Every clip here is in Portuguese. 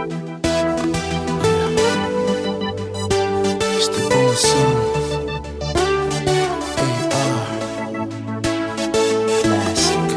Este bom som. Classic.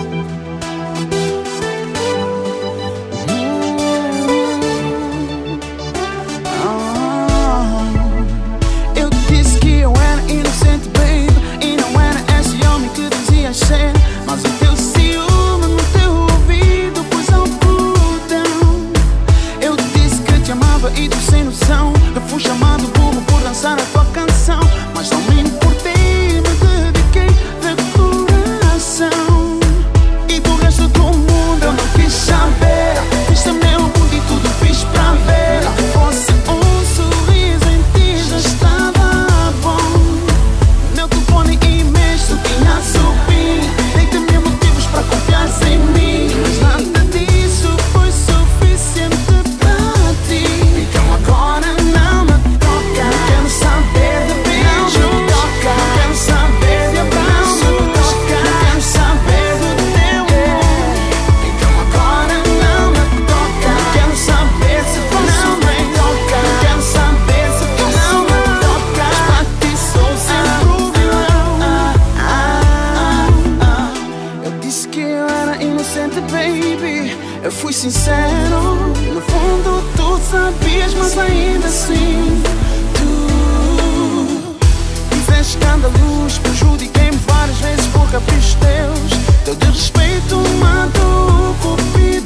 Eu disse que eu era inocente, baby, e não era esse homem que dizias ser. Mas o teu ciúme no teu ouvido pôs ao botão. Eu disse que te amava e tu sem noção. Eu fui chamado burro por dançar a tua canção, mas não me importei, me dediquei de coração. E do resto do mundo eu não quis saber. Este é meu mundo e tudo fiz pra ver. Se fosse um sorriso em ti já estava bom. Meu telefone e e-mails tu tinha subido. Dei-te mil motivos pra confiar em mim, mas nada disso foi suficiente pra ti. Então agora não me toca. Não quero saber de beijo, não me toca. Não quero saber de abraço, não me toca. Não quero saber do teu amor. Então agora não me toca. Não quero saber se fosse não me toca. Não quero saber se fosse não me toca. Mas pra ti sou sempre o vilão. Eu disse que eu era inocente, baby. Eu fui sincero. No fundo tu sabias, mas ainda assim tu fizeste escândalos. Prejudiquei-me várias vezes por caprichos teus. Teu desrespeito matou o cupido.